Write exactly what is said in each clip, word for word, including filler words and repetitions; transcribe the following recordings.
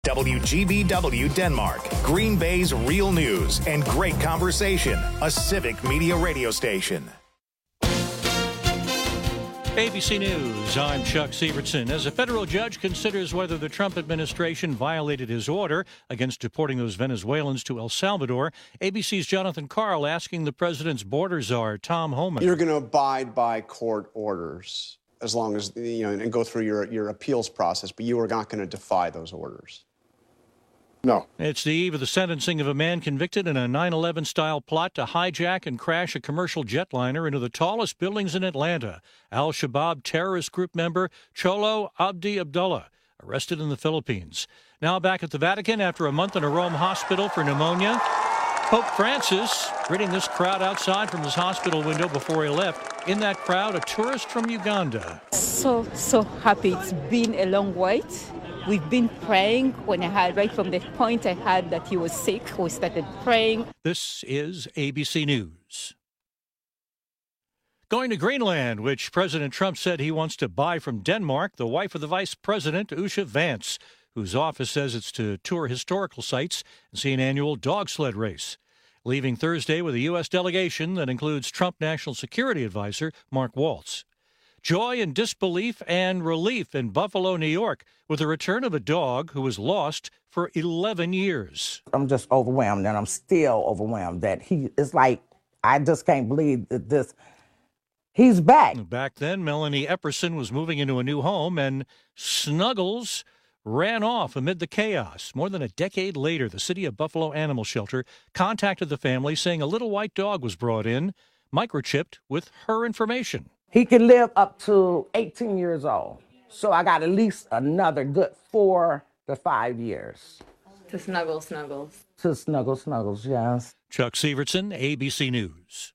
W G B W Denmark, Green Bay's real news and great conversation, a civic media radio station. A B C News, I'm Chuck Sievertson. As a federal judge considers whether the Trump administration violated his order against deporting those Venezuelans to El Salvador, A B C's Jonathan Karl asking the president's border czar, Tom Homan. You're going to abide by court orders as long as, you know, and go through your, your appeals process, but you are not going to defy those orders. No. It's the eve of the sentencing of a man convicted in a nine eleven-style plot to hijack and crash a commercial jetliner into the tallest buildings in Atlanta. Al-Shabaab terrorist group member Cholo Abdi Abdullah, arrested in the Philippines. Now back at the Vatican after a month in a Rome hospital for pneumonia. Pope Francis greeting this crowd outside from his hospital window before he left. In that crowd, a tourist from Uganda. So, so happy. It's been a long wait. We've been praying. When I had, right from the point I had that he was sick, we started praying. This is A B C News. Going to Greenland, which President Trump said he wants to buy from Denmark, the wife of the vice president, Usha Vance, whose office says it's to tour historical sites and see an annual dog sled race. Leaving Thursday with a U S delegation that includes Trump National Security Advisor Mark Waltz. Joy and disbelief and relief in Buffalo, New York, with the return of a dog who was lost for eleven years. I'm just overwhelmed, and I'm still overwhelmed that he is like, I just can't believe that this, he's back. Back then, Melanie Epperson was moving into a new home, and Snuggles ran off amid the chaos. More than a decade later, the City of Buffalo Animal Shelter contacted the family saying a little white dog was brought in, microchipped with her information. He can live up to eighteen years old. So I got at least another good four to five years. To snuggle, snuggles. To snuggle, snuggles, yes. Chuck Sievertson, A B C News.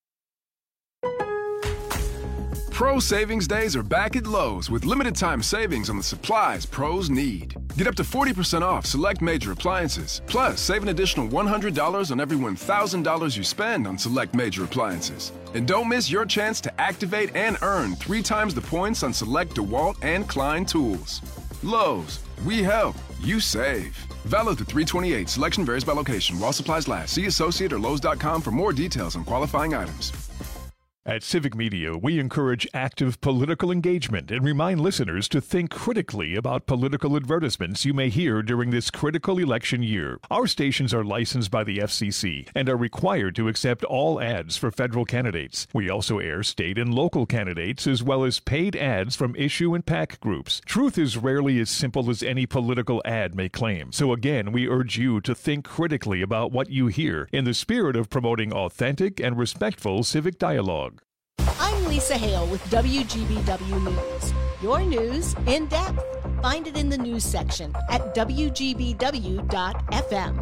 Pro Savings Days are back at Lowe's with limited time savings on the supplies pros need. Get up to forty percent off select major appliances. Plus, save an additional one hundred dollars on every one thousand dollars you spend on select major appliances. And don't miss your chance to activate and earn three times the points on select DeWalt and Klein tools. Lowe's, we help, you save. Valid through three twenty-eight. Selection varies by location. While supplies last. See Associate or Lowe's dot com for more details on qualifying items. At Civic Media, we encourage active political engagement and remind listeners to think critically about political advertisements you may hear during this critical election year. Our stations are licensed by the F C C and are required to accept all ads for federal candidates. We also air state and local candidates as well as paid ads from issue and PAC groups. Truth is rarely as simple as any political ad may claim. So again, we urge you to think critically about what you hear in the spirit of promoting authentic and respectful civic dialogue. I'm Lisa Hale with W G B W News. Your news in depth. Find it in the news section at W G B W dot F M.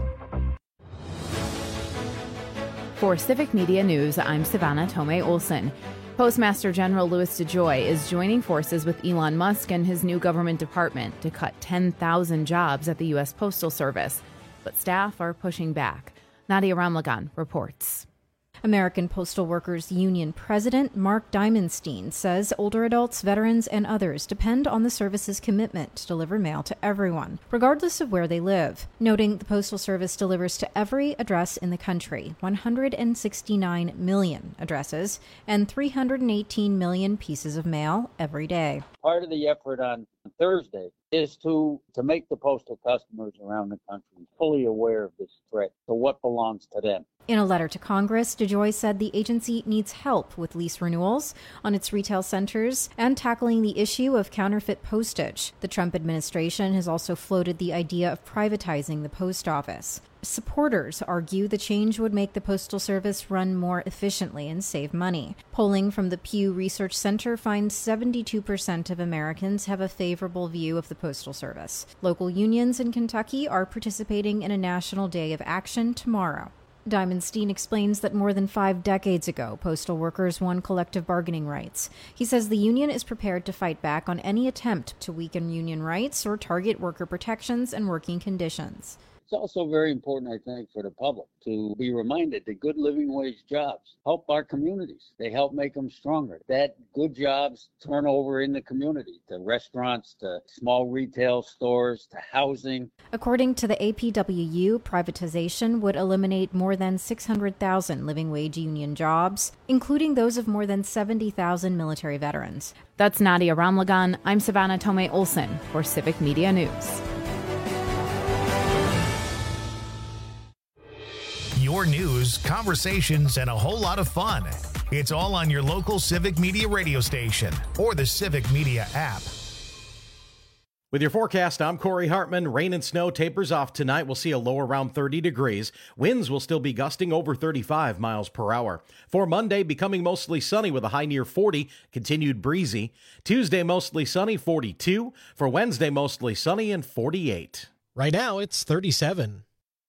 For Civic Media News, I'm Savannah Tomei Olson. Postmaster General Louis DeJoy is joining forces with Elon Musk and his new government department to cut ten thousand jobs at the U S Postal Service. But staff are pushing back. Nadia Ramlagan reports. American Postal Workers Union President Mark Diamondstein says older adults, veterans, and others depend on the service's commitment to deliver mail to everyone, regardless of where they live, noting the Postal Service delivers to every address in the country, one hundred sixty-nine million addresses, and three hundred eighteen million pieces of mail every day. Part of the effort on Thursday is to, to make the postal customers around the country fully aware of this threat, to what belongs to them. In a letter to Congress, DeJoy said the agency needs help with lease renewals on its retail centers and tackling the issue of counterfeit postage. The Trump administration has also floated the idea of privatizing the post office. Supporters argue the change would make the Postal Service run more efficiently and save money. Polling from the Pew Research Center finds seventy-two percent of Americans have a favorable view of the Postal Service. Local unions in Kentucky are participating in a national day of action tomorrow. Diamondstein explains that more than five decades ago, postal workers won collective bargaining rights. He says the union is prepared to fight back on any attempt to weaken union rights or target worker protections and working conditions. It's also very important, I think, for the public to be reminded that good living wage jobs help our communities. They help make them stronger. That good jobs turn over in the community to restaurants, to small retail stores, to housing. According to the A P W U, privatization would eliminate more than six hundred thousand living wage union jobs, including those of more than seventy thousand military veterans. That's Nadia Ramlagan. I'm Savannah Tomei Olson for Civic Media News. Your news, conversations, and a whole lot of fun. It's all on your local Civic Media radio station or the Civic Media app. With your forecast, I'm Corey Hartman. Rain and snow tapers off tonight. We'll see a low around thirty degrees. Winds will still be gusting over thirty-five miles per hour. For Monday, becoming mostly sunny with a high near forty, continued breezy. Tuesday, mostly sunny, forty-two. For Wednesday, mostly sunny and forty-eight. Right now, it's thirty-seven.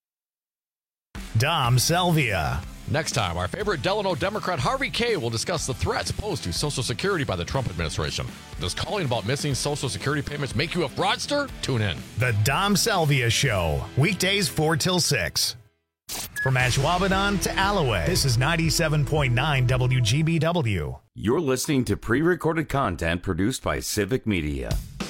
Dom Salvia. Next time, our favorite Delano Democrat Harvey Kaye will discuss the threats posed to Social Security by the Trump administration. Does calling about missing Social Security payments make you a fraudster? Tune in. The Dom Salvia Show, weekdays four till six. From Ashwaubenon to Alloway, this is ninety-seven point nine W G B W. You're listening to pre-recorded content produced by Civic Media.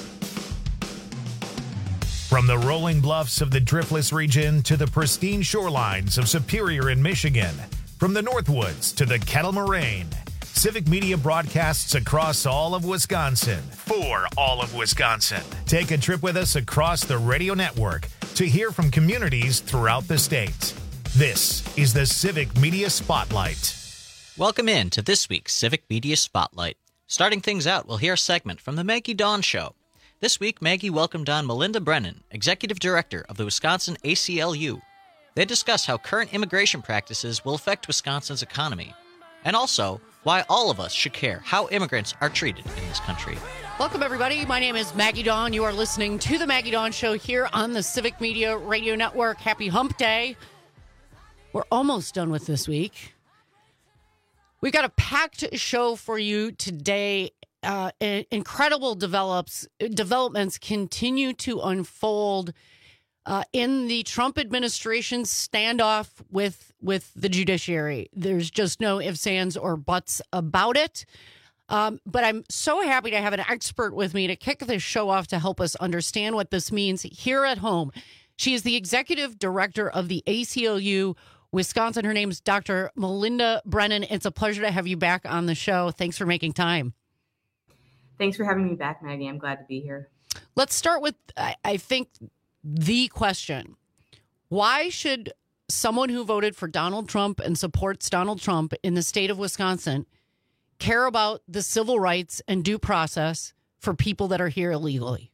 From the rolling bluffs of the Driftless region to the pristine shorelines of Superior in Michigan, from the Northwoods to the Kettle Moraine, Civic Media broadcasts across all of Wisconsin for all of Wisconsin. Take a trip with us across the radio network to hear from communities throughout the state. This is the Civic Media Spotlight. Welcome in to this week's Civic Media Spotlight. Starting things out, we'll hear a segment from the Maggie Dawn Show. This week, Maggie welcomed on Melinda Brennan, Executive Director of the Wisconsin A C L U. They discuss how current immigration practices will affect Wisconsin's economy, and also why all of us should care how immigrants are treated in this country. Welcome, everybody. My name is Maggie Dawn. You are listening to The Maggie Dawn Show here on the Civic Media Radio Network. Happy Hump Day. We're almost done with this week. We've got a packed show for you today. Uh, incredible develops, developments continue to unfold uh, in the Trump administration's standoff with with the judiciary. There's just no ifs, ands, or buts about it. Um, but I'm so happy to have an expert with me to kick this show off to help us understand what this means here at home. She is the executive director of the A C L U Wisconsin. Her name's Doctor Melinda Brennan. It's a pleasure to have you back on the show. Thanks for making time. Thanks for having me back, Maggie. I'm glad to be here. Let's start with, I, I think, the question. Why should someone who voted for Donald Trump and supports Donald Trump in the state of Wisconsin care about the civil rights and due process for people that are here illegally?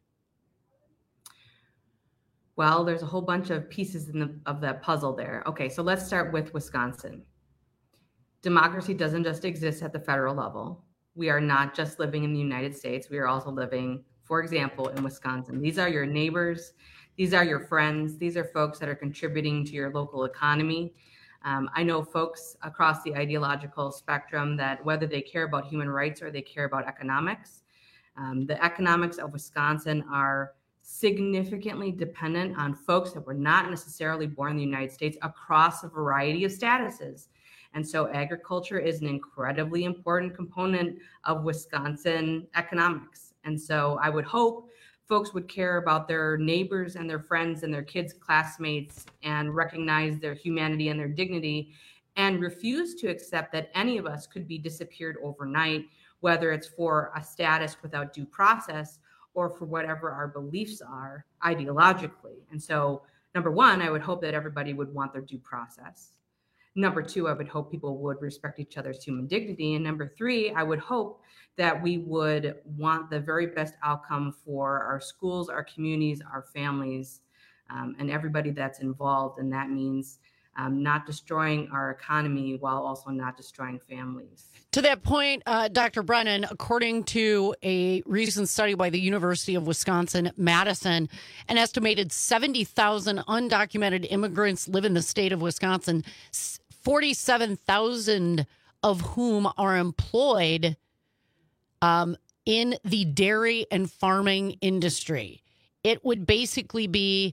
Well, there's a whole bunch of pieces in the, of that puzzle there. Okay, so let's start with Wisconsin. Democracy doesn't just exist at the federal level. We are not just living in the United States. We are also living, for example, in Wisconsin. These are your neighbors. These are your friends. These are folks that are contributing to your local economy. Um, I know folks across the ideological spectrum that whether they care about human rights or they care about economics, um, the economics of Wisconsin are significantly dependent on folks that were not necessarily born in the United States across a variety of statuses. And so agriculture is an incredibly important component of Wisconsin economics. And so I would hope folks would care about their neighbors and their friends and their kids' classmates and recognize their humanity and their dignity and refuse to accept that any of us could be disappeared overnight, whether it's for a status without due process or for whatever our beliefs are ideologically. And so, number one, I would hope that everybody would want their due process. Number two, I would hope people would respect each other's human dignity. And number three, I would hope that we would want the very best outcome for our schools, our communities, our families, um, and everybody that's involved. And that means um, not destroying our economy while also not destroying families. To that point, uh, Doctor Brennan, according to a recent study by the University of Wisconsin-Madison, an estimated seventy thousand undocumented immigrants live in the state of Wisconsin, forty-seven thousand of whom are employed um, in the dairy and farming industry. It would basically be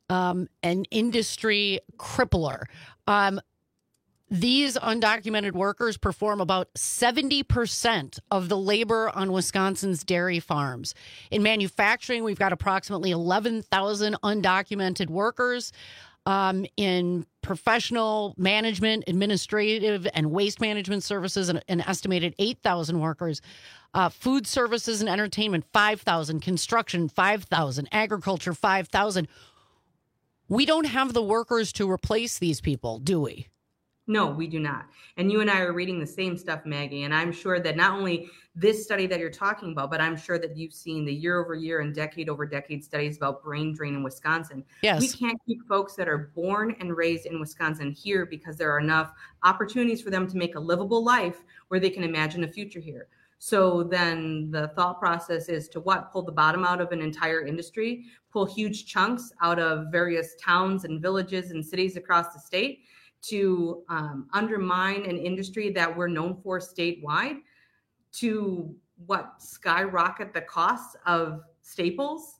um, an industry crippler. Um, these undocumented workers perform about seventy percent of the labor on Wisconsin's dairy farms. In manufacturing, we've got approximately eleven thousand undocumented workers. Um, in professional management, administrative, and waste management services, an, an estimated eight thousand workers. Uh, food services and entertainment, five thousand. Construction, five thousand. Agriculture, five thousand. We don't have the workers to replace these people, do we? No, we do not. And you and I are reading the same stuff, Maggie. And I'm sure that not only this study that you're talking about, but I'm sure that you've seen the year over year and decade over decade studies about brain drain in Wisconsin. Yes. We can't keep folks that are born and raised in Wisconsin here because there are enough opportunities for them to make a livable life where they can imagine a future here. So then the thought process is to what? Pull the bottom out of an entire industry, pull huge chunks out of various towns and villages and cities across the state to um, undermine an industry that we're known for statewide, to what, skyrocket the costs of staples.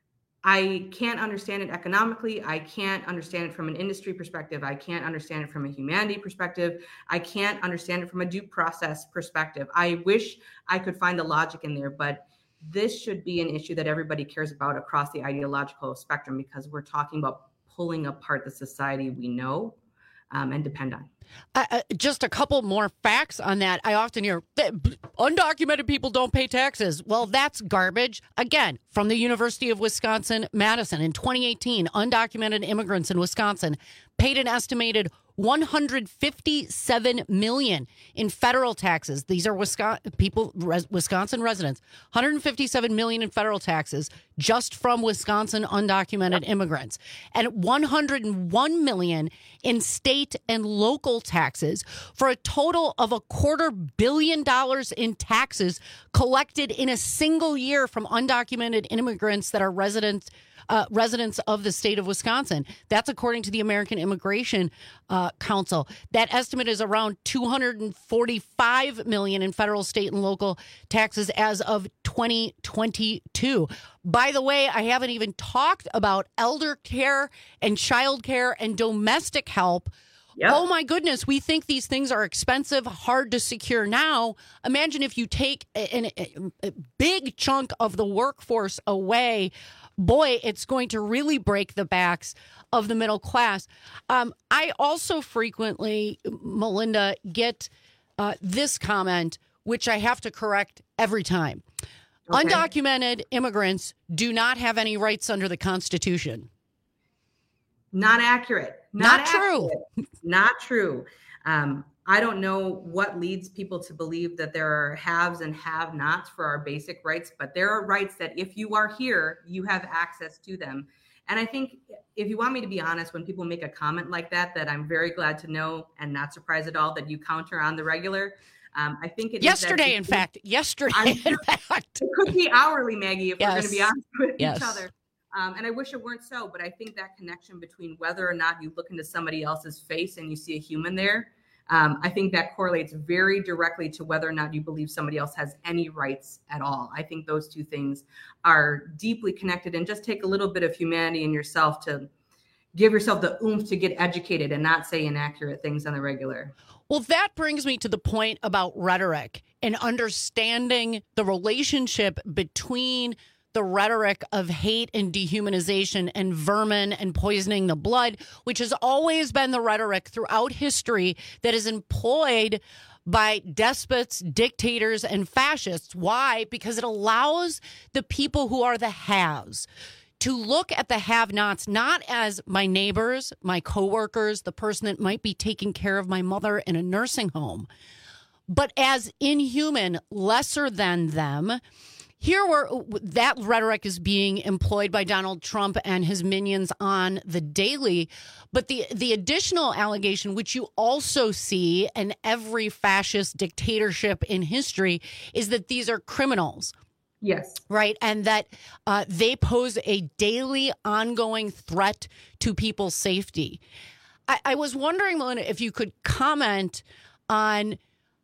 I can't understand it economically. I can't understand it from an industry perspective. I can't understand it from a humanity perspective. I can't understand it from a due process perspective. I wish I could find the logic in there, but this should be an issue that everybody cares about across the ideological spectrum, because we're talking about pulling apart the society we know um, and depend on. Uh, uh, just a couple more facts on that. I often hear undocumented people don't pay taxes. Well, that's garbage. Again, from the University of Wisconsin-Madison in twenty eighteen, undocumented immigrants in Wisconsin paid an estimated one hundred fifty-seven million dollars in federal taxes. These are Wisconsin people, res, Wisconsin residents. one hundred fifty-seven million dollars in federal taxes just from Wisconsin undocumented immigrants, and one hundred one million dollars in state and local taxes, for a total of a quarter billion dollars in taxes collected in a single year from undocumented immigrants that are residents. Uh, residents of the state of Wisconsin. That's according to the American Immigration uh, Council. That estimate is around two hundred forty-five million dollars in federal, state, and local taxes as of twenty twenty-two. By the way, I haven't even talked about elder care and child care and domestic help. Yep. Oh, my goodness. We think these things are expensive, hard to secure now. Imagine if you take a, a, a big chunk of the workforce away. Boy, it's going to really break the backs of the middle class. Um, I also frequently, Melinda, get uh, this comment, which I have to correct every time. Okay. Undocumented immigrants do not have any rights under the Constitution. Not accurate. Not, not true. Accurate. Not true. Um, I don't know what leads people to believe that there are haves and have-nots for our basic rights, but there are rights that if you are here, you have access to them. And I think if you want me to be honest, when people make a comment like that, that I'm very glad to know and not surprised at all that you counter on the regular. Um, I think it yesterday, is in fact, yesterday, I'm, in fact, it could be hourly, Maggie, if yes. we're going to be honest with yes. each other. Um, and I wish it weren't so, but I think that connection between whether or not you look into somebody else's face and you see a human there, um, I think that correlates very directly to whether or not you believe somebody else has any rights at all. I think those two things are deeply connected, and just take a little bit of humanity in yourself to give yourself the oomph to get educated and not say inaccurate things on the regular. Well, that brings me to the point about rhetoric and understanding the relationship between the rhetoric of hate and dehumanization and vermin and poisoning the blood, which has always been the rhetoric throughout history that is employed by despots, dictators, and fascists. Why? Because it allows the people who are the haves to look at the have-nots not as my neighbors, my coworkers, the person that might be taking care of my mother in a nursing home, but as inhuman, lesser than them. Here, where that rhetoric is being employed by Donald Trump and his minions on the daily. But the, the additional allegation, which you also see in every fascist dictatorship in history, is that these are criminals. Yes. Right. And that uh, they pose a daily ongoing threat to people's safety. I, I was wondering, Melinda, if you could comment on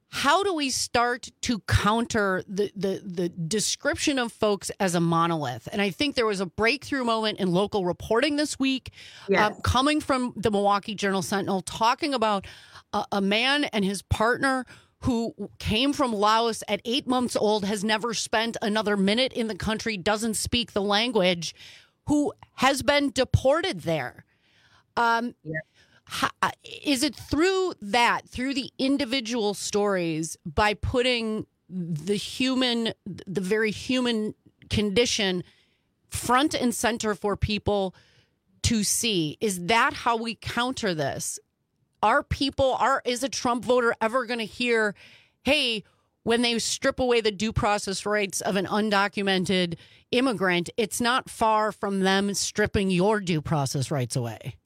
how do we start to counter the, the, the description of folks as a monolith? And I think there was a breakthrough moment in local reporting this week, Yes. uh, coming from the Milwaukee Journal-Sentinel, talking about a, a man and his partner who came from Laos at eight months old, has never spent another minute in the country, doesn't speak the language, who has been deported there. Um, yeah. how, is it through that, through the individual stories, by putting the human, the very human condition front and center for people to see? Is that how we counter this? Are people, are is a Trump voter ever going to hear, hey, when they strip away the due process rights of an undocumented immigrant, it's not far from them stripping your due process rights away?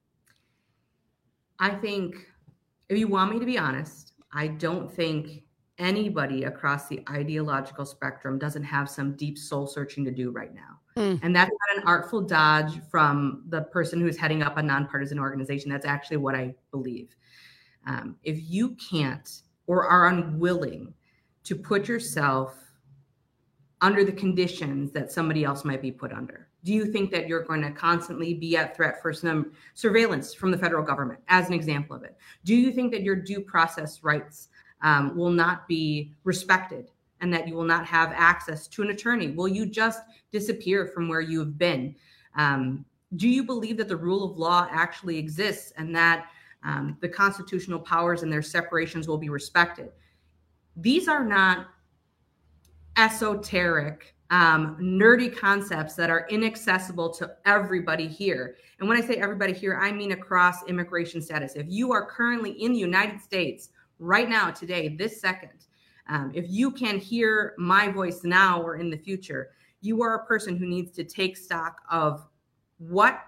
I think, if you want me to be honest, I don't think anybody across the ideological spectrum doesn't have some deep soul searching to do right now. Mm. And that's not an artful dodge from the person who's heading up a nonpartisan organization. That's actually what I believe. Um, if you can't or are unwilling to put yourself under the conditions that somebody else might be put under, do you think that you're going to constantly be at threat for some surveillance from the federal government, as an example of it? Do you think that your due process rights um, will not be respected and that you will not have access to an attorney? Will you just disappear from where you have been? Um, do you believe that the rule of law actually exists and that um, the constitutional powers and their separations will be respected? These are not esoteric, um, nerdy concepts that are inaccessible to everybody here. And when I say everybody here, I mean across immigration status. If you are currently in the United States right now, today, this second, um, if you can hear my voice now or in the future, you are a person who needs to take stock of what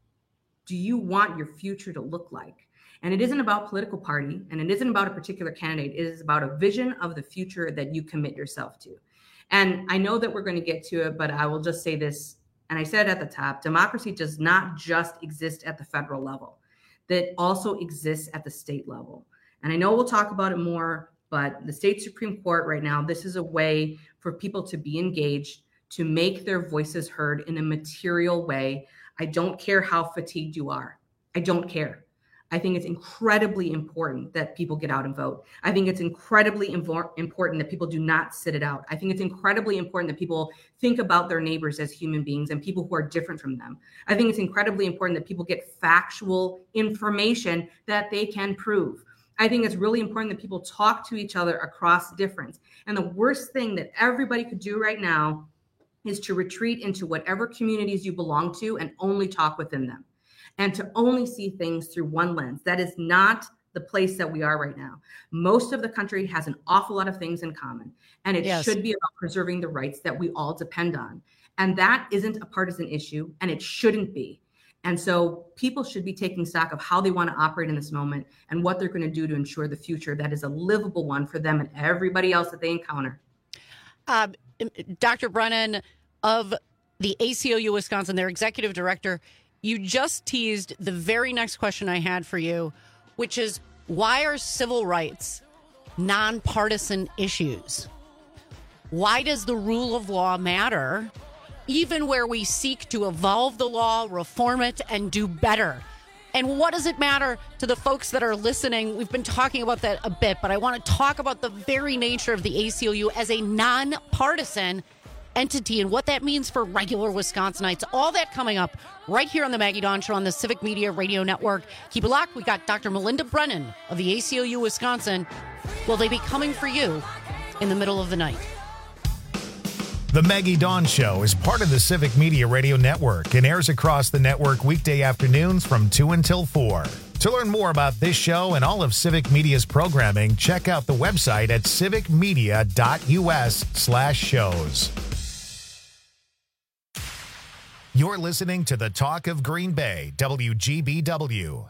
do you want your future to look like? And it isn't about political party, and it isn't about a particular candidate. It is about a vision of the future that you commit yourself to. And I know that we're going to get to it, but I will just say this, and I said at the top, democracy does not just exist at the federal level. That also exists at the state level. And I know we'll talk about it more, but the state Supreme Court right now, this is a way for people to be engaged, to make their voices heard in a material way. I don't care how fatigued you are. I don't care. I think it's incredibly important that people get out and vote. I think it's incredibly invo- important that people do not sit it out. I think it's incredibly important that people think about their neighbors as human beings and people who are different from them. I think it's incredibly important that people get factual information that they can prove. I think it's really important that people talk to each other across difference. And the worst thing that everybody could do right now is to retreat into whatever communities you belong to and only talk within them, and to only see things through one lens. That is not the place that we are right now. Most of the country has an awful lot of things in common, and it yes. should be about preserving the rights that we all depend on. And that isn't a partisan issue, and it shouldn't be. And so people should be taking stock of how they want to operate in this moment and what they're going to do to ensure the future that is a livable one for them and everybody else that they encounter. Uh, Doctor Brennan of the A C L U Wisconsin, their executive director, you just teased the very next question I had for you, which is, why are civil rights nonpartisan issues? Why does the rule of law matter, even where we seek to evolve the law, reform it, and do better? And what does it matter to the folks that are listening? We've been talking about that a bit, but I want to talk about the very nature of the A C L U as a nonpartisan entity and what that means for regular Wisconsinites. All that coming up right here on the Maggie Dawn Show on the Civic Media Radio Network. Keep it locked. We got Doctor Melinda Brennan of the A C L U Wisconsin. Will they be coming for you in the middle of the night? The Maggie Dawn Show is part of the Civic Media Radio Network and airs across the network weekday afternoons from two until four. To learn more about this show and all of Civic Media's programming, check out the website at civicmedia.us slash shows. You're listening to the Talk of Green Bay, W G B W.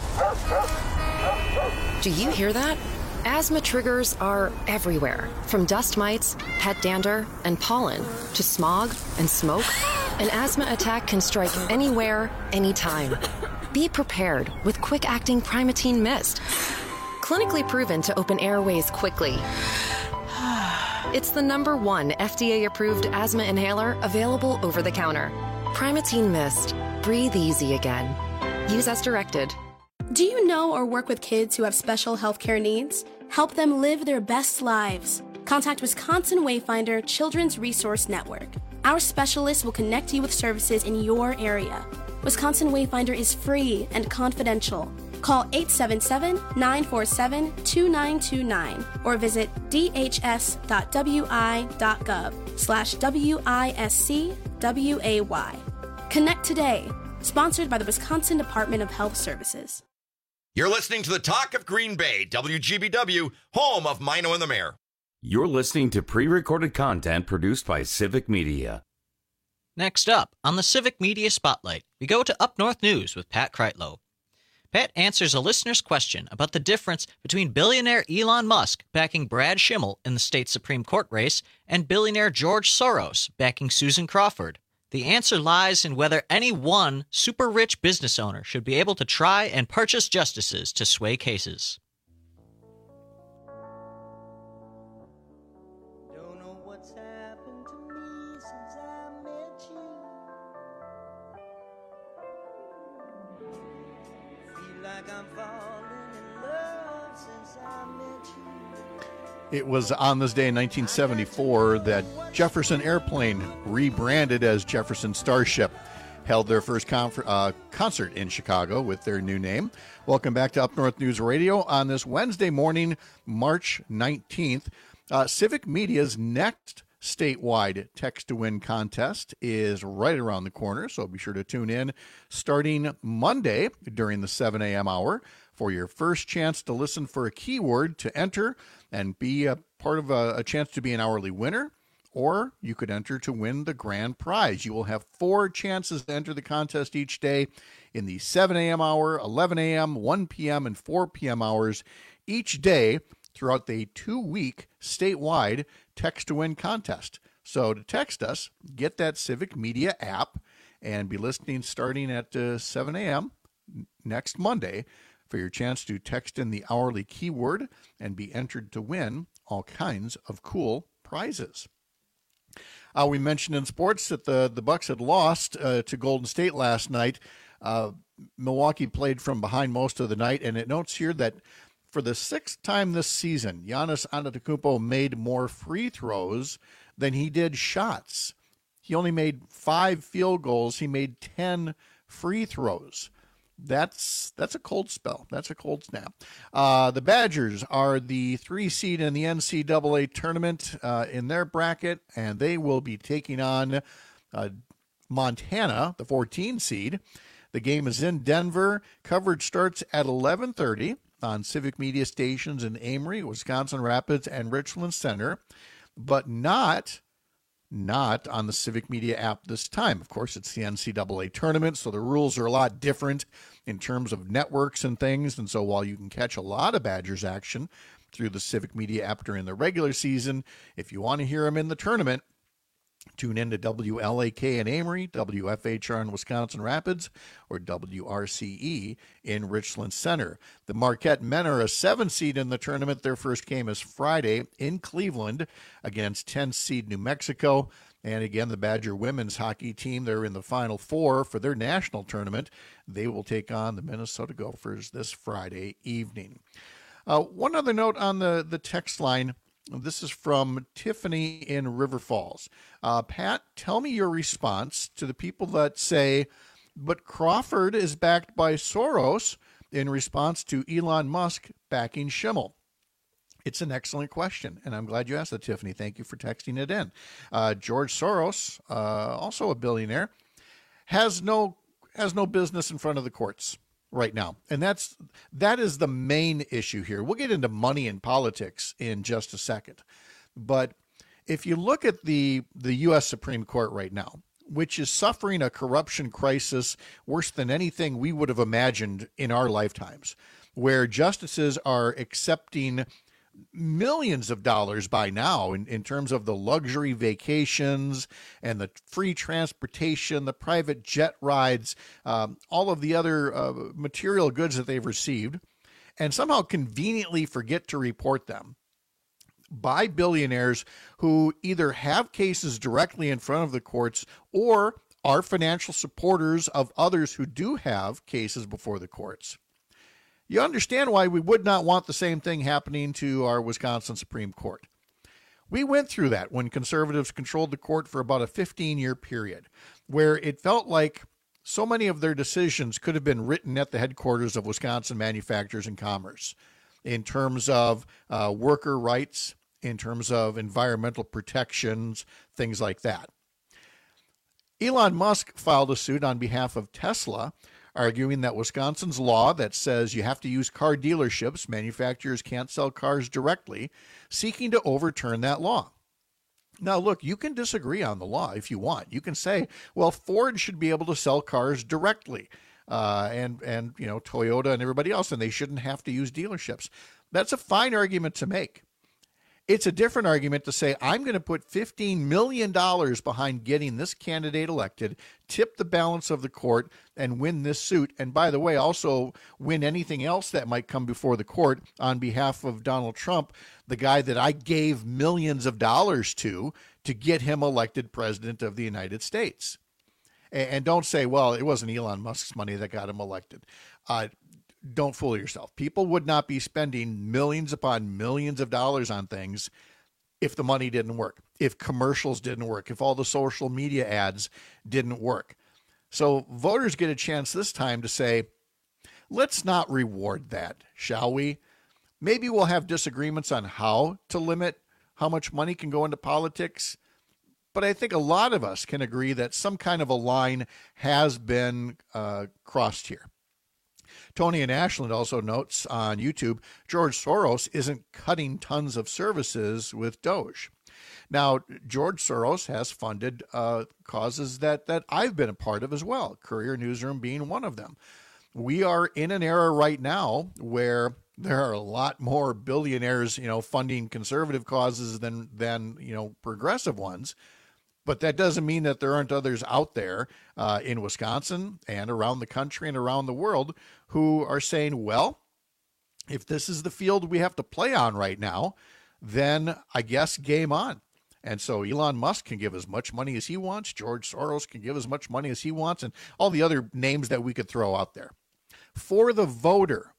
Do you hear that? Asthma triggers are everywhere, from dust mites, pet dander, and pollen, to smog and smoke. An asthma attack can strike anywhere, anytime. Be prepared with quick-acting Primatene Mist. clinically proven to open airways quickly. It's the number one F D A-approved asthma inhaler available over the counter. Primatene Mist. Breathe easy again. Use as directed. Do you know or work with kids who have special healthcare needs? Help them live their best lives. Contact Wisconsin Wayfinder Children's Resource Network. Our specialists will connect you with services in your area. Wisconsin Wayfinder is free and confidential. Call eight seven seven, nine four seven, two nine two nine or visit d h s dot w i dot gov slash W I S C W A Y. Connect today. Sponsored by the Wisconsin Department of Health Services. You're listening to the Talk of Green Bay, W G B W, home of Mino and the Mayor. You're listening to pre-recorded content produced by Civic Media. Next up, on the Civic Media Spotlight, we go to Up North News with Pat Kreitlow. Pat answers a listener's question about the difference between billionaire Elon Musk backing Brad Schimmel in the state Supreme Court race and billionaire George Soros backing Susan Crawford. The answer lies in whether any one super-rich business owner should be able to try and purchase justices to sway cases. Don't know what's happened to me since I met you. Feel like I'm falling in love since I met you. It was on this day in nineteen seventy-four that Jefferson Airplane, rebranded as Jefferson Starship, held their first confer- uh, concert in Chicago with their new name. Welcome back to Up North News Radio on this Wednesday morning, March nineteenth. Uh, Civic Media's next statewide Text to Win contest is right around the corner, so be sure to tune in starting Monday during the seven a.m. hour for your first chance to listen for a keyword to enter and be a part of a, a chance to be an hourly winner, or you could enter to win the grand prize. You will have four chances to enter the contest each day in the seven a.m. hour, eleven a.m., one p.m., and four p.m. hours each day throughout the two-week statewide Text to Win contest. So to text us, get that Civic Media app and be listening starting at uh, seven a.m. next Monday for your chance to text in the hourly keyword and be entered to win all kinds of cool prizes. Uh, we mentioned in sports that the, the Bucks had lost uh, to Golden State last night. Uh, Milwaukee played from behind most of the night, and it notes here that for the sixth time this season, Giannis Antetokounmpo made more free throws than he did shots. He only made five field goals. He made ten free throws. That's that's a cold spell. That's a cold snap. Uh, the Badgers are the three seed in the N C double A tournament uh, in their bracket, and they will be taking on uh, Montana, the fourteen seed. The game is in Denver. Coverage starts at eleven thirty on Civic Media stations in Amory, Wisconsin Rapids, and Richland Center, but not not on the Civic Media app this time. Of course, it's the N C double A tournament, so the rules are a lot different in terms of networks and things. And so while you can catch a lot of Badgers action through the Civic Media app during the regular season, if you want to hear them in the tournament, tune in to W L A K in Amory, W F H R in Wisconsin Rapids, or W R C E in Richland Center. The Marquette men are a seven seed in the tournament. Their first game is Friday in Cleveland against ten seed New Mexico. And again, the Badger women's hockey team, they're in the Final Four for their national tournament. They will take on the Minnesota Gophers this Friday evening. Uh, one other note on the, the text line. This is from Tiffany in River Falls. Uh, Pat, tell me your response to the people that say, but Crawford is backed by Soros in response to Elon Musk backing Schimmel. It's an excellent question, and I'm glad you asked that, Tiffany. Thank you for texting it in. Uh, George Soros, uh, also a billionaire, has no has no business in front of the courts right now. And that's that is the main issue here. We'll get into money and politics in just a second. But if you look at the, the U S Supreme Court right now, which is suffering a corruption crisis worse than anything we would have imagined in our lifetimes, where justices are accepting millions of dollars by now in, in terms of the luxury vacations and the free transportation, the private jet rides, um, all of the other uh, material goods that they've received. and somehow conveniently forget to report them by billionaires who either have cases directly in front of the courts or are financial supporters of others who do have cases before the courts. You understand why we would not want the same thing happening to our Wisconsin Supreme Court. We went through that when conservatives controlled the court for about a fifteen-year period, where it felt like so many of their decisions could have been written at the headquarters of Wisconsin Manufacturers and Commerce in terms of uh, worker rights, in terms of environmental protections, things like that. Elon Musk filed a suit on behalf of Tesla, arguing that Wisconsin's law that says you have to use car dealerships, manufacturers can't sell cars directly, seeking to overturn that law. Now, look, you can disagree on the law if you want. You can say, well, Ford should be able to sell cars directly, uh, and, and you know, Toyota and everybody else, and they shouldn't have to use dealerships. That's a fine argument to make. It's a different argument to say, I'm going to put fifteen million dollars behind getting this candidate elected, tip the balance of the court, and win this suit. And by the way, also win anything else that might come before the court on behalf of Donald Trump, the guy that I gave millions of dollars to, to get him elected president of the United States. And don't say, well, it wasn't Elon Musk's money that got him elected. Uh, Don't fool yourself. People would not be spending millions upon millions of dollars on things if the money didn't work, if commercials didn't work, if all the social media ads didn't work. So voters get a chance this time to say, let's not reward that, shall we? Maybe we'll have disagreements on how to limit how much money can go into politics, but I think a lot of us can agree that some kind of a line has been uh, crossed here. Tony in Ashland also notes on YouTube, George Soros isn't cutting tons of services with Doge. Now, George Soros has funded uh, causes that, that I've been a part of as well, Courier Newsroom being one of them. We are in an era right now where there are a lot more billionaires, you know, funding conservative causes than, than you know, progressive ones. But that doesn't mean that there aren't others out there uh, in Wisconsin and around the country and around the world who are saying, well, if this is the field we have to play on right now, then I guess game on. And so Elon Musk can give as much money as he wants. George Soros can give as much money as he wants, and all the other names that we could throw out there. For the voter,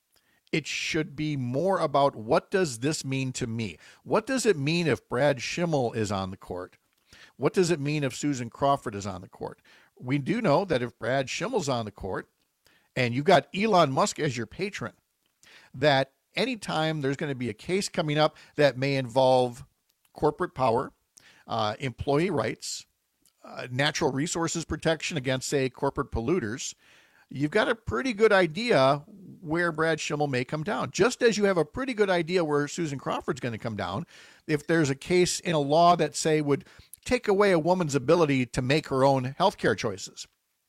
it should be more about, what does this mean to me? What does it mean if Brad Schimmel is on the court? What does it mean if Susan Crawford is on the court? We do know that if Brad Schimmel's on the court and you've got Elon Musk as your patron, that anytime there's going to be a case coming up that may involve corporate power, uh, employee rights, uh, natural resources protection against, say, corporate polluters, you've got a pretty good idea where Brad Schimmel may come down, just as you have a pretty good idea where Susan Crawford's going to come down if there's a case in a law that, say, would take away a woman's ability to make her own healthcare choices.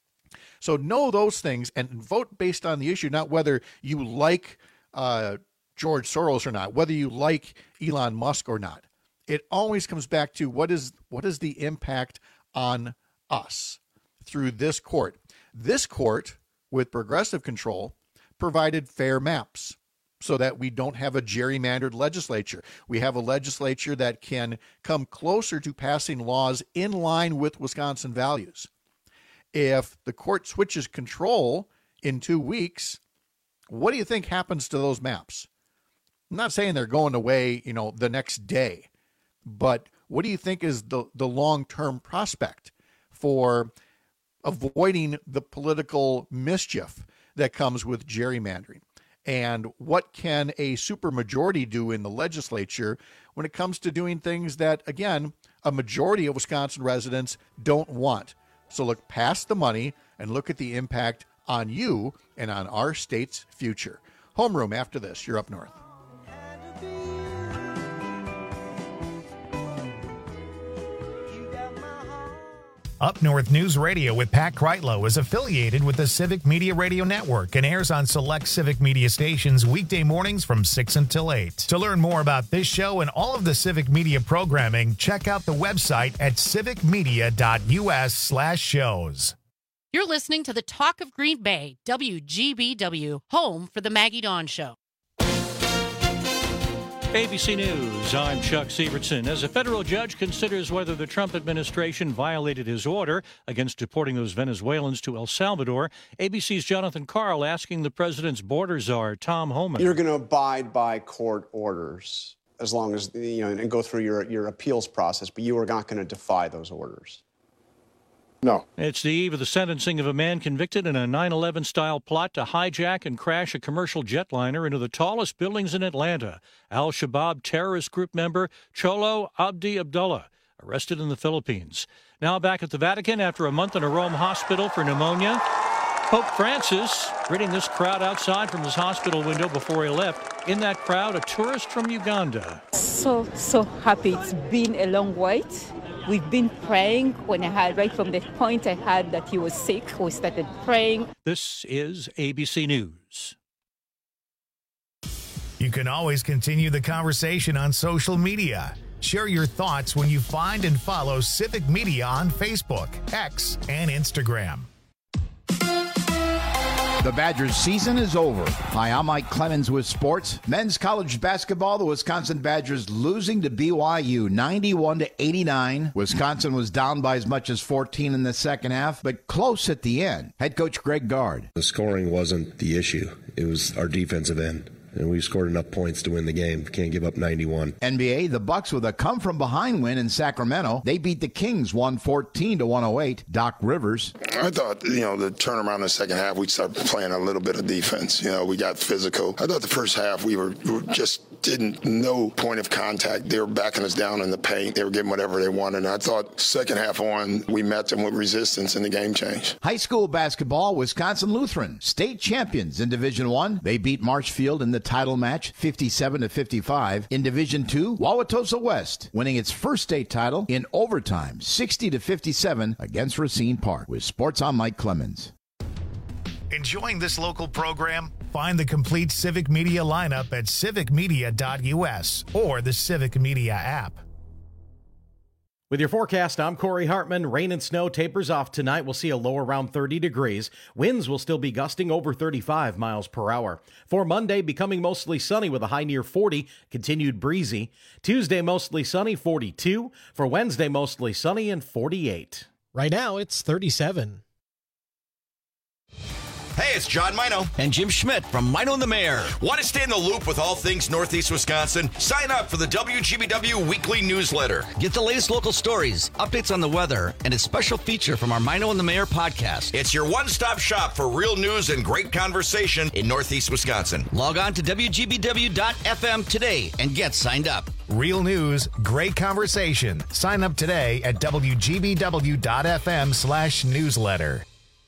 So know those things and vote based on the issue, not whether you like uh, George Soros or not, whether you like Elon Musk or not. It always comes back to what is what is the impact on us through this court. This court, with progressive control, provided fair maps so that we don't have a gerrymandered legislature. We have a legislature that can come closer to passing laws in line with Wisconsin values. If the court switches control in two weeks, what do you think happens to those maps? I'm not saying they're going away, you know, the next day, but what do you think is the, the long-term prospect for avoiding the political mischief that comes with gerrymandering? And what can a supermajority do in the legislature when it comes to doing things that, again, a majority of Wisconsin residents don't want? So look past the money and look at the impact on you and on our state's future. Homeroom after this. You're up north. Up North News Radio with Pat Kreitlow is affiliated with the Civic Media Radio Network and airs on select Civic Media stations weekday mornings from six until eight. To learn more about this show and all of the Civic Media programming, check out the website at civicmedia.us slash shows. You're listening to the Talk of Green Bay, W G B W, home for the Maggie Dawn Show. A B C News, I'm Chuck Sievertson. As a federal judge considers whether the Trump administration violated his order against deporting those Venezuelans to El Salvador, A B C's Jonathan Karl asking the president's border czar, Tom Homan. You're going to abide by court orders as long as, you know, and go through your, your appeals process, but you are not going to defy those orders. No. It's the eve of the sentencing of a man convicted in a nine eleven style plot to hijack and crash a commercial jetliner into the tallest buildings in Atlanta. Al-Shabaab terrorist group member Cholo Abdi Abdullah, arrested in the Philippines. Now back at the Vatican after a month in a Rome hospital for pneumonia. Pope Francis greeting this crowd outside from his hospital window before he left. In that crowd, a tourist from Uganda. So, so happy. It's been a long wait. We've been praying. When I had, right from the point I had that he was sick, we started praying. This is A B C News. You can always continue the conversation on social media. Share your thoughts when you find and follow Civic Media on Facebook, X, and Instagram. The Badgers season is over. Hi, I'm Mike Clemens with sports. Men's college basketball, the Wisconsin Badgers losing to B Y U ninety-one to eighty-nine. Wisconsin was down by as much as fourteen in the second half, but close at the end. Head coach Greg Gard. The scoring wasn't the issue. It was our defensive end. And we scored enough points to win the game. Can't give up ninety-one. N B A, the Bucks with a come-from-behind win in Sacramento. They beat the Kings one fourteen to one oh eight. Doc Rivers. I thought, you know, the turnaround in the second half, we started playing a little bit of defense. You know, we got physical. I thought the first half we were, we were just didn't no point of contact. They were backing us down in the paint. They were getting whatever they wanted. And I thought second half on, we met them with resistance and the game changed. High school basketball, Wisconsin Lutheran, state champions in Division One. They beat Marshfield in the title match fifty-seven to fifty-five. In Division Two, Wauwatosa West winning its first state title in overtime sixty to fifty-seven against Racine Park. With Sports, I'm Mike Clemens. Enjoying this local program? Find the complete Civic Media lineup at civic media dot u s or the Civic Media app. With your forecast, I'm Corey Hartman. Rain and snow tapers off tonight. We'll see a low around thirty degrees. Winds will still be gusting over thirty-five miles per hour. For Monday, becoming mostly sunny with a high near forty, continued breezy. Tuesday, mostly sunny, forty-two. For Wednesday, mostly sunny and forty-eight. Right now, it's thirty-seven. Hey, it's John Mino. And Jim Schmidt from Mino and the Mayor. Want to stay in the loop with all things Northeast Wisconsin? Sign up for the W G B W weekly newsletter. Get the latest local stories, updates on the weather, and a special feature from our Mino and the Mayor podcast. It's your one-stop shop for real news and great conversation in Northeast Wisconsin. Log on to W G B W dot F M today and get signed up. Real news, great conversation. Sign up today at W G B W dot F M slash newsletter.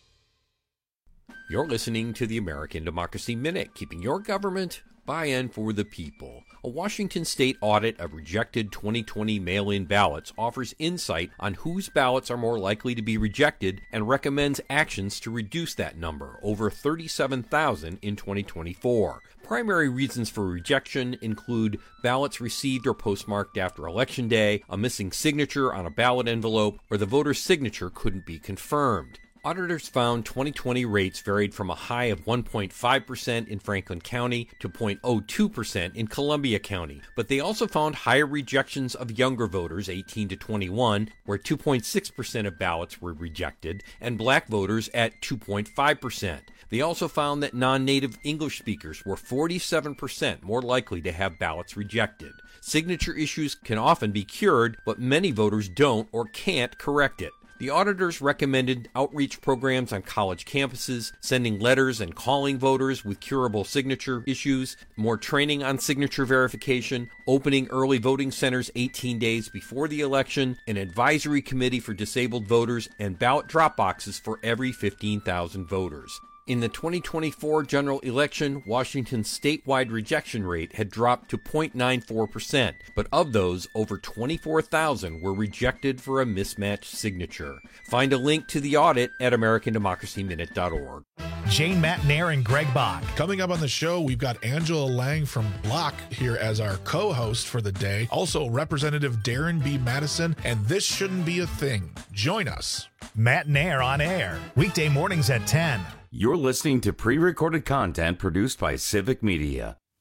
You're listening to the American Democracy Minute, keeping your government by and for the people. A Washington state audit of rejected twenty twenty mail-in ballots offers insight on whose ballots are more likely to be rejected and recommends actions to reduce that number, over thirty-seven thousand in twenty twenty-four. Primary reasons for rejection include ballots received or postmarked after Election Day, a missing signature on a ballot envelope, or the voter's signature couldn't be confirmed. Auditors found twenty twenty rates varied from a high of one point five percent in Franklin County to zero point zero two percent in Columbia County, but they also found higher rejections of younger voters, eighteen to twenty-one, where two point six percent of ballots were rejected, and black voters at two point five percent. They also found that non-native English speakers were forty-seven percent more likely to have ballots rejected. Signature issues can often be cured, but many voters don't or can't correct it. The auditors recommended outreach programs on college campuses, sending letters and calling voters with curable signature issues, more training on signature verification, opening early voting centers eighteen days before the election, an advisory committee for disabled voters, and ballot drop boxes for every fifteen thousand voters. In the twenty twenty-four general election, Washington's statewide rejection rate had dropped to zero point nine four percent, but of those, over twenty-four thousand were rejected for a mismatched signature. Find a link to the audit at american democracy minute dot org. Jane Matnair and Greg Bach. Coming up on the show, we've got Angela Lang from Block here as our co-host for the day. Also, Representative Darren B. Madison, and This Shouldn't Be a Thing. Join us. Matnair on air, weekday mornings at ten. You're listening to pre-recorded content produced by Civic Media.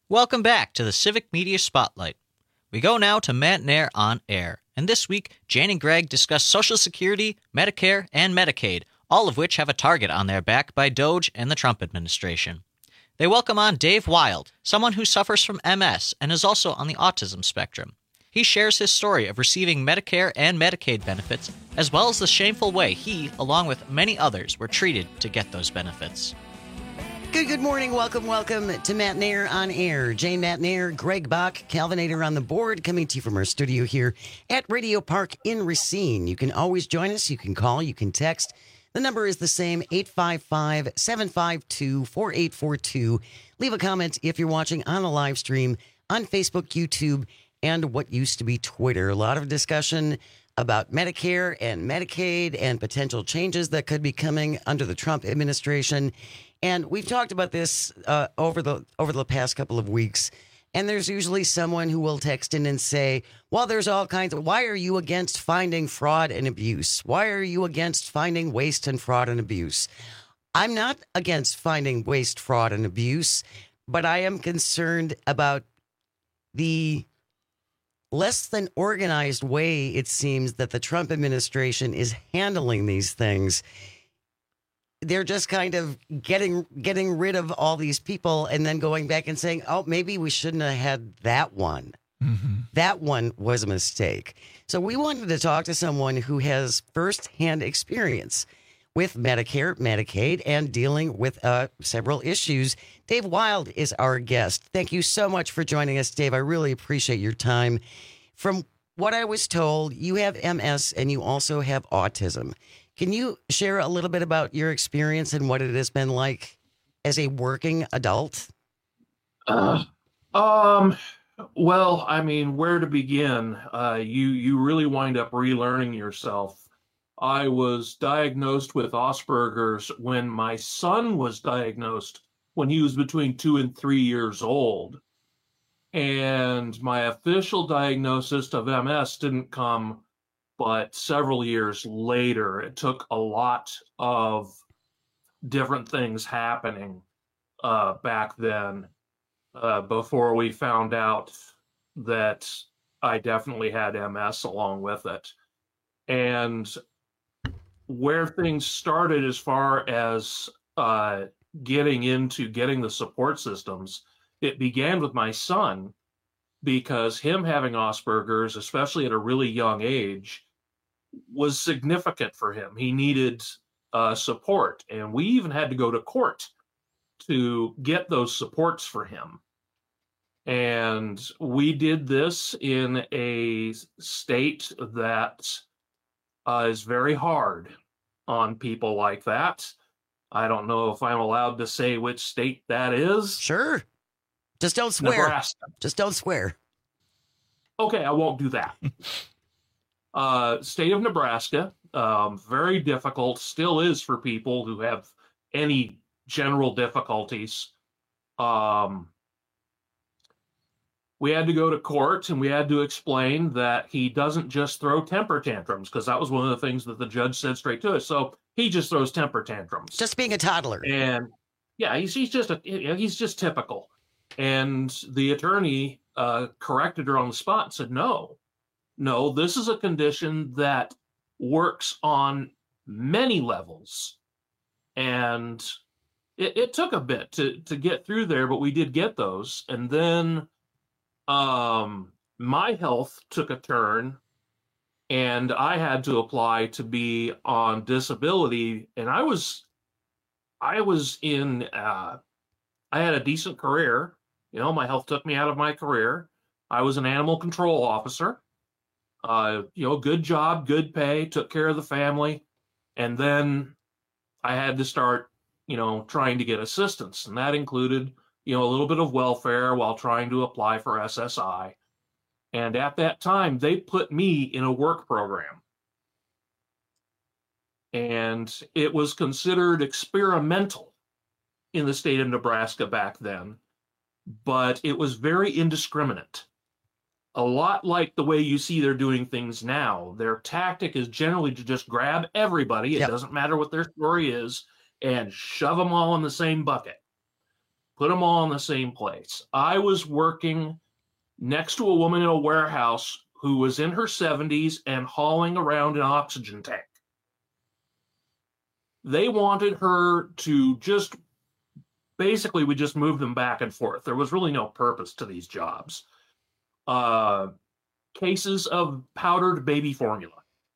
Welcome back to the Civic Media Spotlight. We go now to Matt Nair on Air. And this week, Jane and Greg discuss Social Security, Medicare, and Medicaid, all of which have a target on their back by DOGE and the Trump administration. They welcome on Dave Wild, someone who suffers from M S and is also on the autism spectrum. He shares his story of receiving Medicare and Medicaid benefits, as well as the shameful way he, along with many others, were treated to get those benefits. Good, good morning. Welcome, welcome to Matt Nair on Air. Jane Matt Nair, Greg Bach, Calvinator on the board, coming to you from our studio here at Radio Park in Racine. You can always join us. You can call. You can text. The number is the same, eight five five, seven five two, four eight four two. Leave a comment if you're watching on the live stream on Facebook, YouTube, and what used to be Twitter. A lot of discussion about Medicare and Medicaid and potential changes that could be coming under the Trump administration. And we've talked about this uh, over the over the past couple of weeks. And there's usually someone who will text in and say, well, there's all kinds of, why are you against finding fraud and abuse? Why are you against finding waste and fraud and abuse? I'm not against finding waste, fraud, and abuse, but I am concerned about the less than organized way, it seems, that the Trump administration is handling these things. They're just kind of getting getting rid of all these people and then going back and saying, oh, maybe we shouldn't have had that one. Mm-hmm. That one was a mistake. So we wanted to talk to someone who has firsthand experience with Medicare, Medicaid, and dealing with uh, several issues. Dave Wild is our guest. Thank you so much for joining us, Dave. I really appreciate your time. From what I was told, you have M S and you also have autism. Can you share a little bit about your experience and what it has been like as a working adult? Uh, um, well, I mean, where to begin? Uh, you, you really wind up relearning yourself. I was diagnosed with Asperger's when my son was diagnosed when he was between two and three years old. And my official diagnosis of M S didn't come but several years later. It took a lot of different things happening uh, back then uh, before we found out that I definitely had M S along with it. And where things started as far as uh, getting into getting the support systems, it began with my son, because him having Asperger's, especially at a really young age, was significant for him. He needed uh, support, and we even had to go to court to get those supports for him. And we did this in a state that uh, is very hard on people like that. I don't know if I'm allowed to say which state that is. Sure. Just don't swear. Nebraska. Just don't swear. Okay, I won't do that. uh, state of Nebraska, um, very difficult, still is for people who have any general difficulties. Um, we had to go to court and we had to explain that he doesn't just throw temper tantrums, because that was one of the things that the judge said straight to us. So he just throws temper tantrums. Just being a toddler. And yeah, he's, he's just a, he's just typical. And the attorney uh, corrected her on the spot and said, no, no, this is a condition that works on many levels. And it, it took a bit to, to get through there, but we did get those. And then um, my health took a turn and I had to apply to be on disability. And I was, I was in, uh, I had a decent career. You know, my health took me out of my career. I was an animal control officer. Uh, you know, good job, good pay, took care of the family. And then I had to start, you know, trying to get assistance. And that included, you know, a little bit of welfare while trying to apply for S S I. And at that time, they put me in a work program. And it was considered experimental in the state of Nebraska back then, but it was very indiscriminate. A lot like the way you see they're doing things now. Their tactic is generally to just grab everybody, it yep. doesn't matter what their story is, and shove them all in the same bucket. put them all in the same place. I was working next to a woman in a warehouse who was in her seventies and hauling around an oxygen tank. They wanted her to just, basically, we just moved them back and forth. There was really no purpose to these jobs. Uh, cases of powdered baby formula,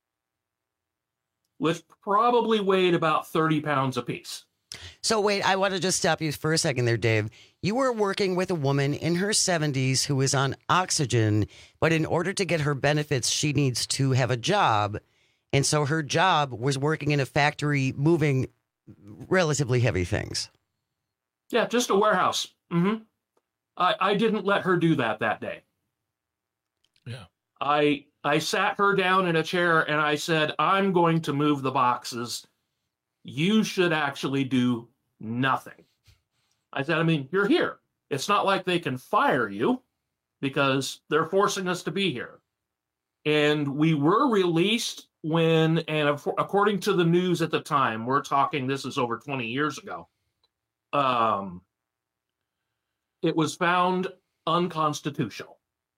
which probably weighed about thirty pounds apiece. So wait, I want to just stop you for a second there, Dave. You were working with a woman in her seventies who is on oxygen, but in order to get her benefits, she needs to have a job. And so her job was working in a factory moving relatively heavy things. Yeah, just a warehouse. Mm-hmm. I, I didn't let her do that that day. Yeah. I I sat her down in a chair and I said, I'm going to move the boxes. You should actually do nothing. I said, I mean, you're here. It's not like they can fire you because they're forcing us to be here. And we were released when, and according to the news at the time, we're talking, this is over twenty years ago, um, it was found unconstitutional.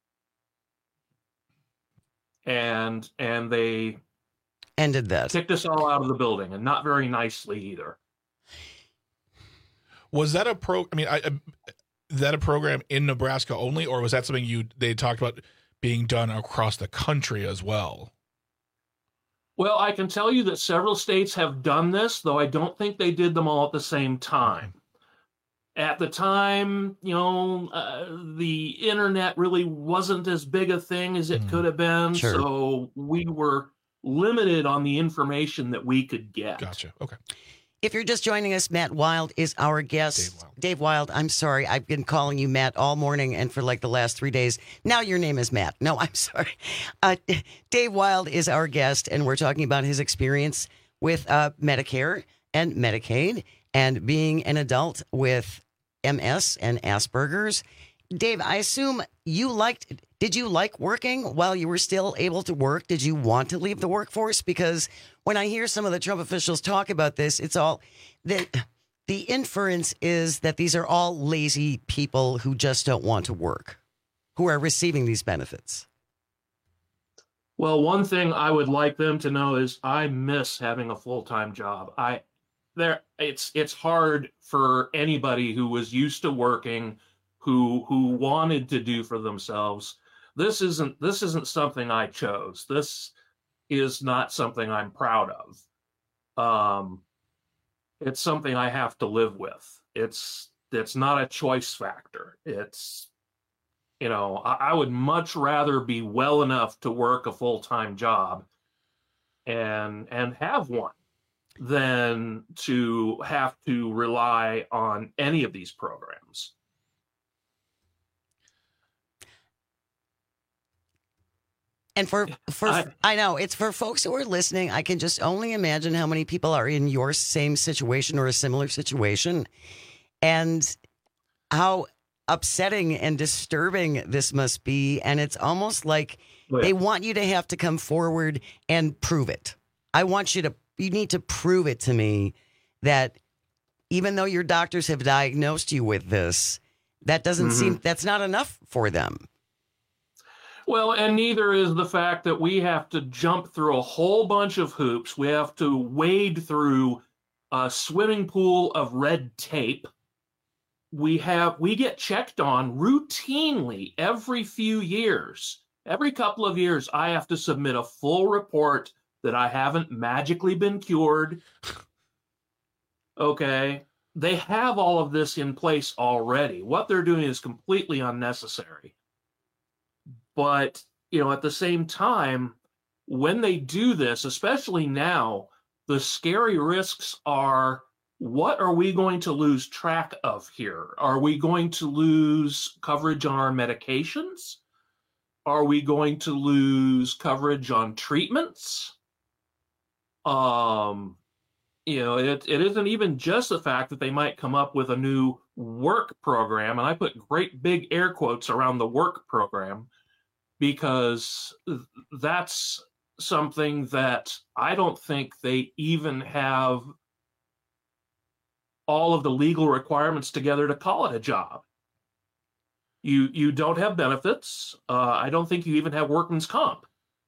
And and they ended that. Kicked us all out of the building, and not very nicely either. Was that a pro? I mean, I, I, that a program in Nebraska only, or was that something you they talked about being done across the country as well? Well, I can tell you that several states have done this, though I don't think they did them all at the same time. At the time, you know, uh, the internet really wasn't as big a thing as it mm, could have been, sure. So we were limited on the information that we could get. Gotcha. Okay. If you're just joining us, Matt Wild is our guest. Dave Wild. Dave Wild, I'm sorry. I've been calling you Matt all morning and for like the last three days. Now your name is Matt. No, I'm sorry. Uh, Dave Wild is our guest, and we're talking about his experience with uh, Medicare and Medicaid and being an adult with M S and Asperger's. Dave, I assume you liked, did you like working while you were still able to work? Did you want to leave the workforce? Because when I hear some of the Trump officials talk about this, it's all, the, the inference is that these are all lazy people who just don't want to work, who are receiving these benefits. Well, one thing I would like them to know is I miss having a full-time job. I, there, it's, it's hard for anybody who was used to working, who who wanted to do for themselves. This isn't this isn't something I chose. This is not something I'm proud of. Um, it's something I have to live with. It's it's not a choice factor. It's, you know, I, I would much rather be well enough to work a full-time job and and have one than to have to rely on any of these programs. And for, for I, I know, it's for folks who are listening, I can just only imagine how many people are in your same situation or a similar situation, and how upsetting and disturbing this must be. And it's almost like oh, yeah. they want you to have to come forward and prove it. I want you to, you need to prove it to me that even though your doctors have diagnosed you with this, that doesn't mm-hmm. seem, that's not enough for them. Well, and neither is the fact that we have to jump through a whole bunch of hoops. We have to wade through a swimming pool of red tape. We have we get checked on routinely every few years. Every couple of years, I have to submit a full report that I haven't magically been cured. Okay. They have all of this in place already. What they're doing is completely unnecessary. But, you know, at the same time, when they do this, especially now, the scary risks are, what are we going to lose track of here? Are we going to lose coverage on our medications? Are we going to lose coverage on treatments? Um, you know, it, it isn't even just the fact that they might come up with a new work program, and I put great big air quotes around the work program, because that's something that I don't think they even have all of the legal requirements together to call it a job. You you don't have benefits. Uh, I don't think you even have workman's comp.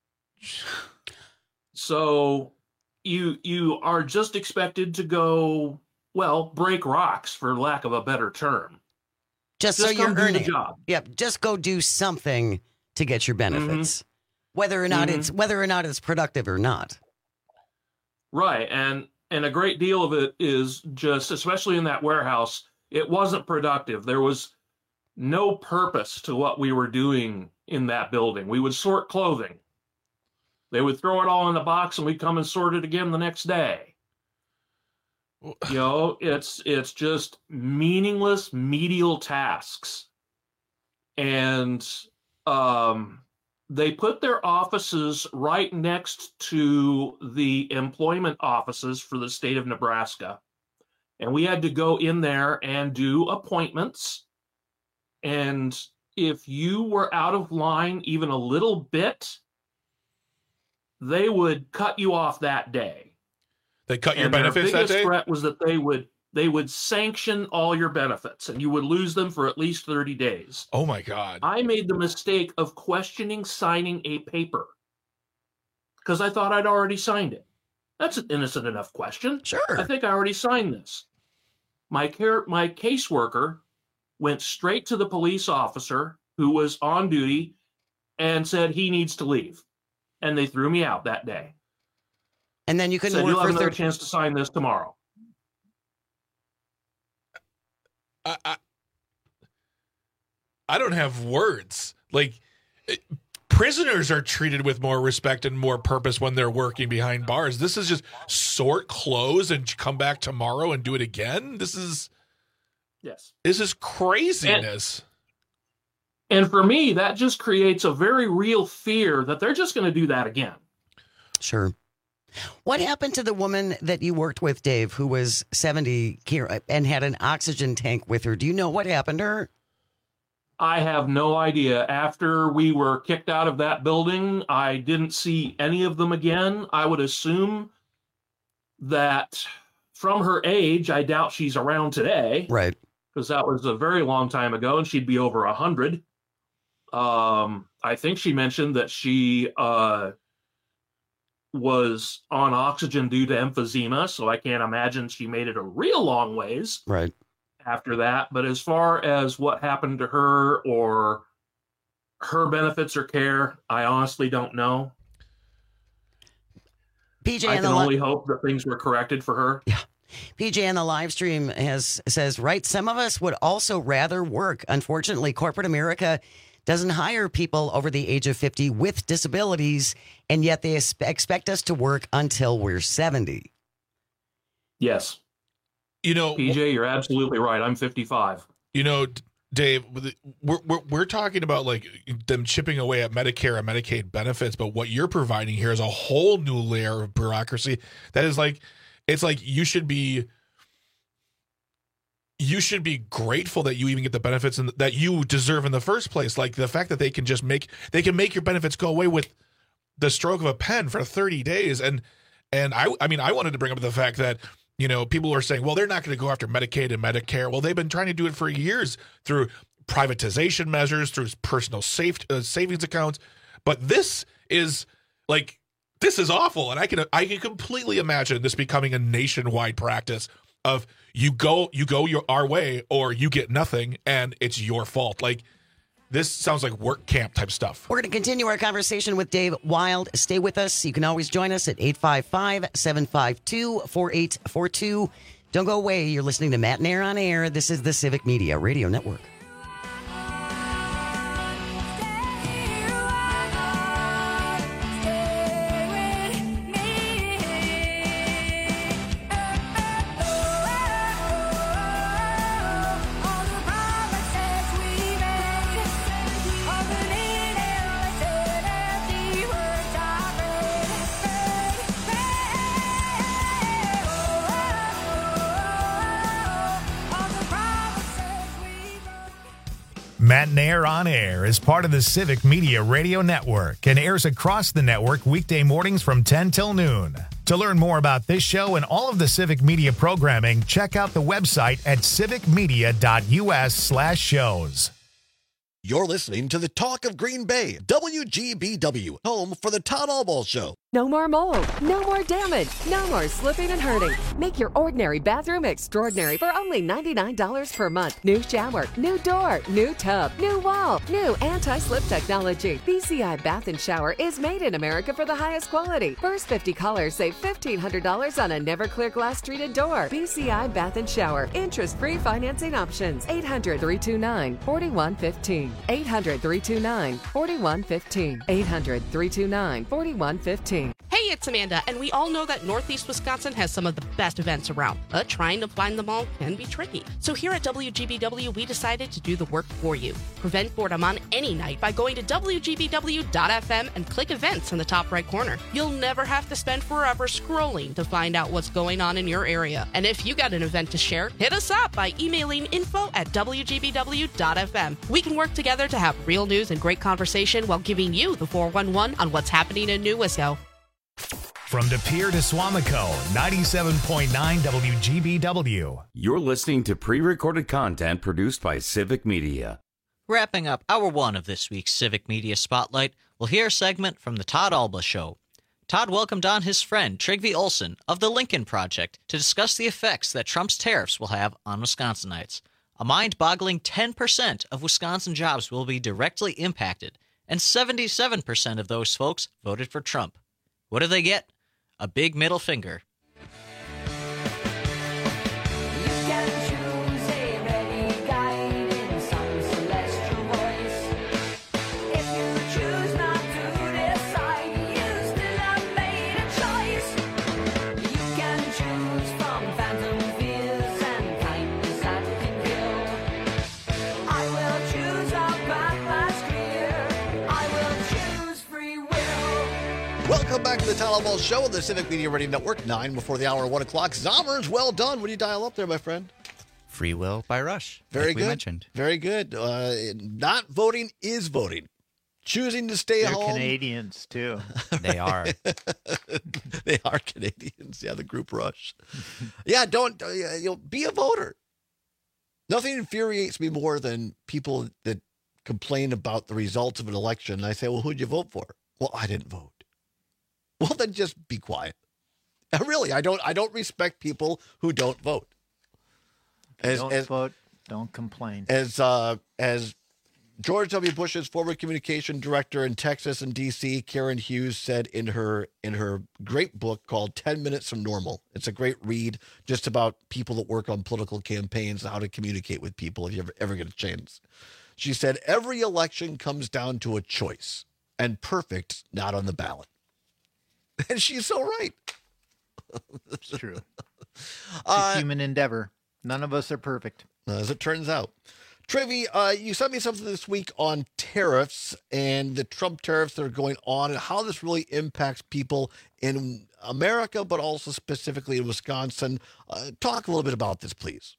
So you you are just expected to go, well, break rocks, for lack of a better term. Just, just so you're do earning. the job. Yep. Just go do something to get your benefits, mm-hmm. whether or not mm-hmm. it's whether or not it's productive or not. Right, and and a great deal of it is just, especially in that warehouse, it wasn't productive. There was no purpose to what we were doing in that building. We would sort clothing. They would throw it all in the box, and we'd come and sort it again the next day. You know, it's it's just meaningless medial tasks. And um, they put their offices right next to the employment offices for the state of Nebraska. And we had to go in there and do appointments. And if you were out of line even a little bit, they would cut you off that day. They cut your and benefits their that day? biggest threat was that they would they would sanction all your benefits, and you would lose them for at least thirty days. Oh my God. I made the mistake of questioning signing a paper because I thought I'd already signed it. That's an innocent enough question. Sure. I think I already signed this. My care my caseworker went straight to the police officer who was on duty and said he needs to leave. And they threw me out that day. And then you couldn't Said, work you'll have for another thirty chance to sign this tomorrow. I, I, I don't have words. Like, it, prisoners are treated with more respect and more purpose when they're working behind bars. This is just sort clothes and come back tomorrow and do it again. This is, yes, this is craziness. And, and for me, that just creates a very real fear that they're just going to do that again. Sure. What happened to the woman that you worked with, Dave, who was seventy and had an oxygen tank with her? Do you know what happened to her? I have no idea. After we were kicked out of that building, I didn't see any of them again. I would assume that from her age, I doubt she's around today. Right. Because that was a very long time ago, and she'd be over one hundred. Um, I think she mentioned that she... Uh, was on oxygen due to emphysema, so I can't imagine she made it a real long ways right after that. But as far as what happened to her or her benefits or care, I honestly don't know. P J, I can only li- hope that things were corrected for her. Yeah. P J on the live stream has says, right, some of us would also rather work. Unfortunately, corporate America doesn't hire people over the age of fifty with disabilities, and yet they expect us to work until we're seventy. Yes. You know, P J, you're absolutely right. I'm fifty-five. You know, Dave, we're, we're, we're talking about like them chipping away at Medicare and Medicaid benefits, but what you're providing here is a whole new layer of bureaucracy that is like, it's like you should be you should be grateful that you even get the benefits and that you deserve in the first place. Like the fact that they can just make, they can make your benefits go away with the stroke of a pen for thirty days. And, and I, I mean, I wanted to bring up the fact that, you know, people are saying, well, they're not going to go after Medicaid and Medicare. Well, they've been trying to do it for years through privatization measures, through personal safe, uh, savings accounts. But this is like, this is awful. And I can, I can completely imagine this becoming a nationwide practice of you go, you go your our way or you get nothing and it's your fault. Like this sounds like work camp type stuff. We're going to continue our conversation with Dave Wild. Stay with us. You can always join us at eight five five, seven five two, four eight four two. Don't go away. You're listening to Matt and Air on Air. This is the Civic Media Radio Network. Matt and Air on Air is part of the Civic Media Radio Network and airs across the network weekday mornings from ten till noon. To learn more about this show and all of the Civic Media programming, check out the website at civicmedia.us slash shows. You're listening to the Talk of Green Bay, W G B W, home for the Todd Albaugh Show. No more mold, no more damage, no more slipping and hurting. Make your ordinary bathroom extraordinary for only ninety-nine dollars per month. New shower, new door, new tub, new wall, new anti-slip technology. B C I Bath and Shower is made in America for the highest quality. First fifty callers save fifteen hundred dollars on a never clear glass treated door. B C I Bath and Shower. Interest-free financing options. eight hundred, three two nine, four one one five. eight hundred, three two nine, four one one five. eight hundred, three two nine, four one one five. Hey, it's Amanda, and we all know that Northeast Wisconsin has some of the best events around, but trying to find them all can be tricky. So here at W G B W, we decided to do the work for you. Prevent boredom on any night by going to W G B W dot F M and click events in the top right corner. You'll never have to spend forever scrolling to find out what's going on in your area. And if you got an event to share, hit us up by emailing info at W G B W dot F M. We can work together to have real news and great conversation while giving you the four one one on what's happening in New Wisco. From De Pere to Swamico, ninety-seven point nine W G B W. You're listening to pre-recorded content produced by Civic Media. Wrapping up hour one of this week's Civic Media Spotlight, we'll hear a segment from the Todd Albaugh Show. Todd welcomed on his friend Trygve Olsen of the Lincoln Project to discuss the effects that Trump's tariffs will have on Wisconsinites. A mind-boggling ten percent of Wisconsin jobs will be directly impacted, and seventy-seven percent of those folks voted for Trump. What do they get? A big middle finger. Welcome back to the Todd Albaugh Show on the Civic Media Radio Network. Nine before the hour, one o'clock. Zommers, well done. What do you dial up there, my friend? Free Will by Rush. Very like good. We mentioned. Very good. Uh, not voting is voting. Choosing to stay They're home. Canadians, too. They are. They are Canadians. Yeah, the group Rush. Yeah, don't, uh, you know, be a voter. Nothing infuriates me more than people that complain about the results of an election. And I say, well, who'd you vote for? Well, I didn't vote. Well, then just be quiet. Really, I don't. I don't respect people who don't vote. As, don't as, vote. Don't complain. As uh, as George W. Bush's former communication director in Texas and D C, Karen Hughes, said in her in her great book called ten minutes from Normal. It's a great read just about people that work on political campaigns and how to communicate with people if you ever, ever get a chance. She said, every election comes down to a choice, and perfect not on the ballot. And she's so right. It's true. It's Uh, a human endeavor. None of us are perfect. As it turns out. Trivy, uh, you sent me something this week on tariffs and the Trump tariffs that are going on and how this really impacts people in America, but also specifically in Wisconsin. Uh, talk a little bit about this, please.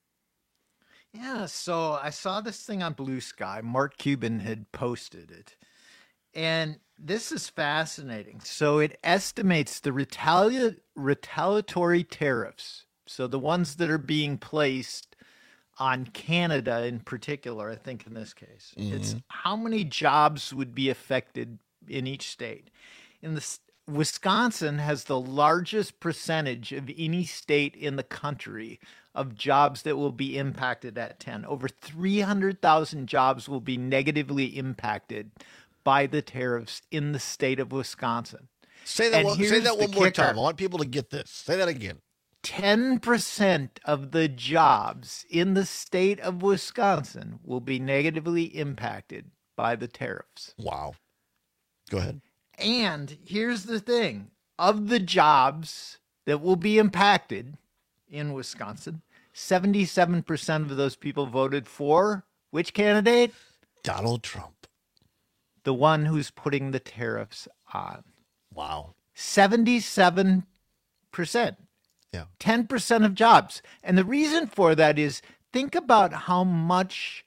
Yeah, so I saw this thing on Blue Sky. Mark Cuban had posted it. And this is fascinating. So it estimates the retali- retaliatory tariffs, so the ones that are being placed on Canada in particular, I think in this case, mm-hmm. it's how many jobs would be affected in each state. In the Wisconsin has the largest percentage of any state in the country of jobs that will be impacted at ten. Over three hundred thousand jobs will be negatively impacted by the tariffs in the state of Wisconsin. Say that, one, say that one more kicker. time. I want people to get this. Say that again. ten percent of the jobs in the state of Wisconsin will be negatively impacted by the tariffs. Wow. Go ahead. And here's the thing. Of the jobs that will be impacted in Wisconsin, seventy-seven percent of those people voted for which candidate? Donald Trump. The one who's putting the tariffs on. Wow. seventy-seven percent. Yeah. ten percent of jobs. And the reason for that is think about how much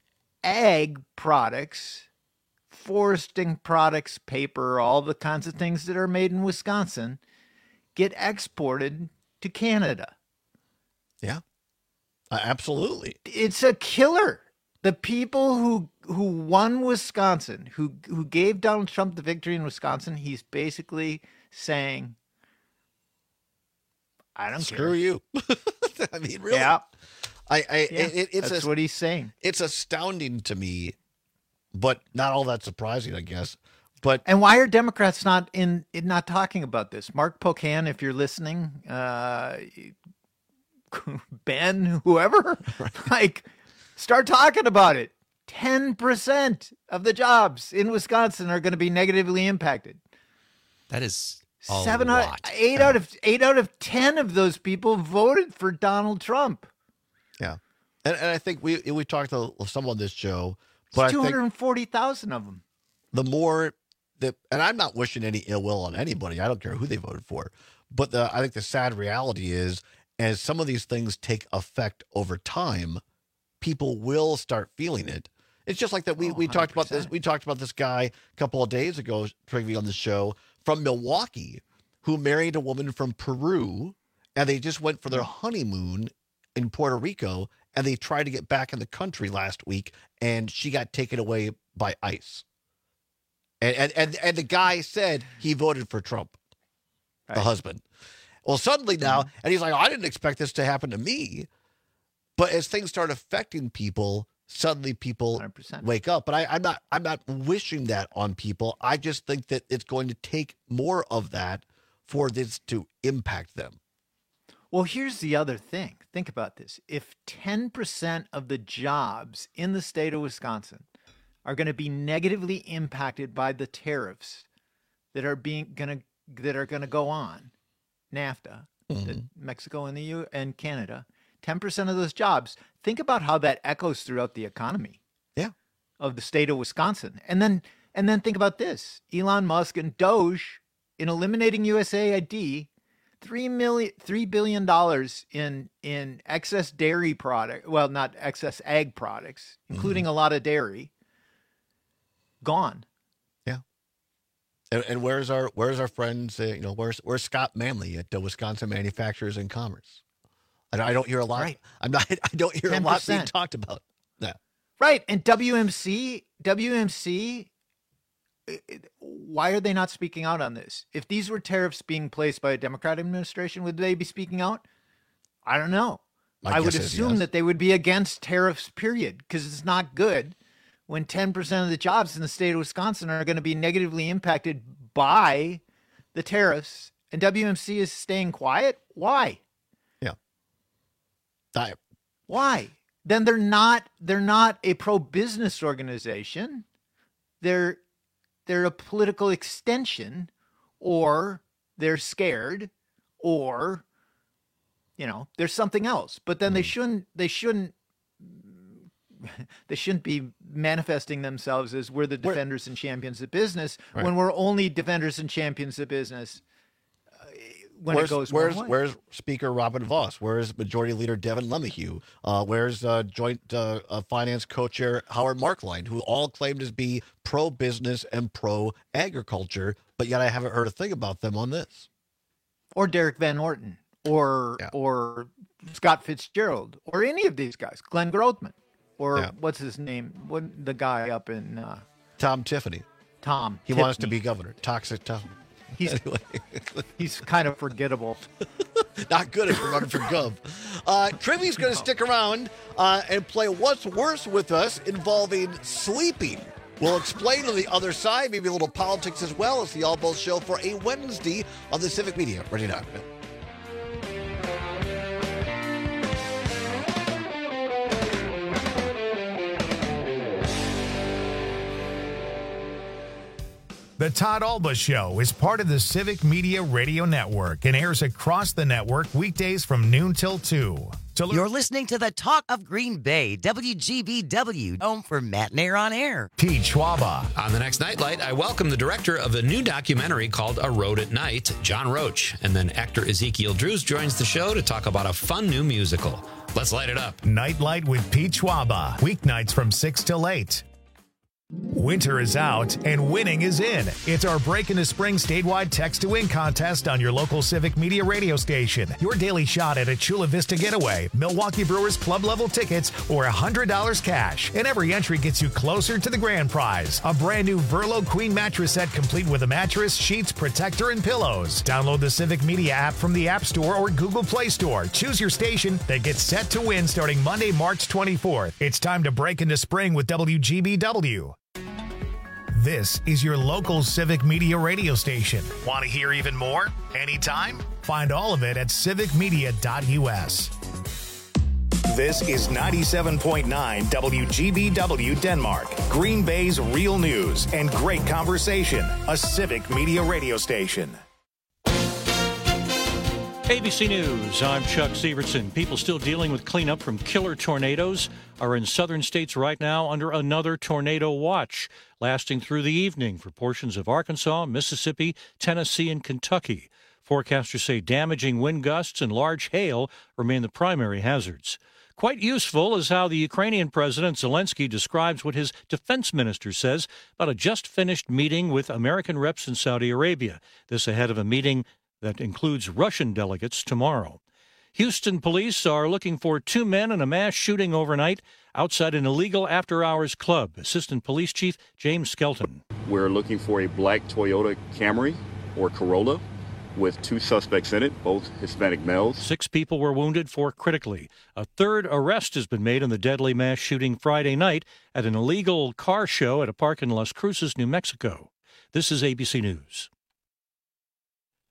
ag products, foresting products, paper, all the kinds of things that are made in Wisconsin get exported to Canada. Yeah, uh, absolutely. It's a killer. The people who who won Wisconsin, who who gave Donald Trump the victory in Wisconsin, he's basically saying, I don't Screw care. you. I mean, really? Yeah. I, I Yeah, it, it's that's a, what he's saying. It's astounding to me, but not all that surprising, I guess. But and why are Democrats not in, in not talking about this? Mark Pocan, if you're listening, uh, Ben, whoever, like, start talking about it. ten percent of the jobs in Wisconsin are going to be negatively impacted. That is a Seven lot. out, eight out of eight out of ten of those people voted for Donald Trump. Yeah, and, and I think we we talked to some on this show, but two I hundred think forty thousand of them. the more that, and I'm not wishing any ill will on anybody. I don't care who they voted for, but the I think the sad reality is, as some of these things take effect over time, people will start feeling it. It's just like that. We, Oh, we talked about this. We talked about this guy a couple of days ago, previously on the show, from Milwaukee, who married a woman from Peru, and they just went for their honeymoon in Puerto Rico, and they tried to get back in the country last week, and she got taken away by ICE. And and and, and the guy said he voted for Trump, right. The husband. Well, suddenly now, mm-hmm. and he's like, I didn't expect this to happen to me. But as things start affecting people, suddenly people one hundred percent wake up. But I, I'm not I'm not wishing that on people. I just think that it's going to take more of that for this to impact them. Well, here's the other thing. Think about this. If ten percent of the jobs in the state of Wisconsin are going to be negatively impacted by the tariffs that are being going to that are going to go on, NAFTA, mm-hmm. the Mexico and the U and Canada, ten percent of those jobs, think about how that echoes throughout the economy. Yeah. Of the state of Wisconsin. And then and then think about this. Elon Musk and Doge, in eliminating U S A I D, three million three billion dollars in in excess dairy product, well, not excess ag products, including mm-hmm. a lot of dairy, gone. Yeah. And, and where's our where's our friends, uh, you know, where's where's Scott Manley at the Wisconsin Manufacturers and Commerce? I don't hear a lot. Right. I'm not. I don't hear ten percent. A lot being talked about that. Right, and W M C, W M C. Why are they not speaking out on this? If these were tariffs being placed by a Democratic administration, would they be speaking out? I don't know. I, I would assume yes. that they would be against tariffs. Period, because it's not good when ten percent of the jobs in the state of Wisconsin are going to be negatively impacted by the tariffs, and W M C is staying quiet. Why? Why? Then they're not they're not a pro-business organization. They're they're a political extension, or they're scared, or you know, there's something else. But then mm. they shouldn't they shouldn't they shouldn't be manifesting themselves as we're the defenders we're, and champions of business right. when we're only defenders and champions of business when where's, it goes where's one way. Where's Speaker Robin Vos? Where's Majority Leader Devin LeMahieu? Uh, where's uh, Joint uh, uh, Finance Co-Chair Howard Markline, who all claim to be pro-business and pro-agriculture, but yet I haven't heard a thing about them on this. Or Derek Van Orton, or yeah. or Scott Fitzgerald, or any of these guys, Glenn Grothman, or yeah. what's his name? What the guy up in uh, Tom Tiffany. Tom. He Tiffany. wants to be governor. Toxic Tom. He's anyway. he's kind of forgettable. Not good if you're running for gov. Uh, Trivia's going to no. stick around uh, and play What's Worse with us, involving sleeping. We'll explain on the other side, maybe a little politics as well. It's the All Both Show for a Wednesday on the Civic Media. Ready now. The Todd Alba Show is part of the Civic Media Radio Network and airs across the network weekdays from noon till two. Learn- You're listening to the Talk of Green Bay, W G B W, home for Matt Nair on Air. Pete Schwaba. On the next Nightlight, I welcome the director of a new documentary called A Road at Night, John Roach. And then actor Ezekiel Drews joins the show to talk about a fun new musical. Let's light it up. Nightlight with Pete Schwaba, weeknights from six till eight. Winter is out and winning is in. It's our Break into Spring statewide text to win contest on your local Civic Media radio station. Your daily shot at a Chula Vista getaway, Milwaukee Brewers club level tickets, or one hundred dollars cash. And every entry gets you closer to the grand prize. A brand new Verlo Queen mattress set complete with a mattress, sheets, protector, and pillows. Download the Civic Media app from the App Store or Google Play Store. Choose your station that gets set to win starting Monday, March twenty-fourth. It's time to break into spring with W G B W. This is your local Civic Media radio station. Want to hear even more? Anytime? Find all of it at civic media dot u s. This is ninety-seven point nine W G B W Denmark, Green Bay's real news and great conversation, a Civic Media radio station. A B C News, I'm Chuck Severson. People still dealing with cleanup from killer tornadoes are in southern states right now under another tornado watch, lasting through the evening for portions of Arkansas, Mississippi, Tennessee, and Kentucky. Forecasters say damaging wind gusts and large hail remain the primary hazards. Quite useful is how the Ukrainian President Zelensky describes what his defense minister says about a just-finished meeting with American reps in Saudi Arabia. This ahead of a meeting that includes Russian delegates tomorrow. Houston police are looking for two men in a mass shooting overnight outside an illegal after-hours club. Assistant Police Chief James Skelton. We're looking for a black Toyota Camry or Corolla with two suspects in it, both Hispanic males. Six people were wounded, four critically. A third arrest has been made in the deadly mass shooting Friday night at an illegal car show at a park in Las Cruces, New Mexico. This is A B C News.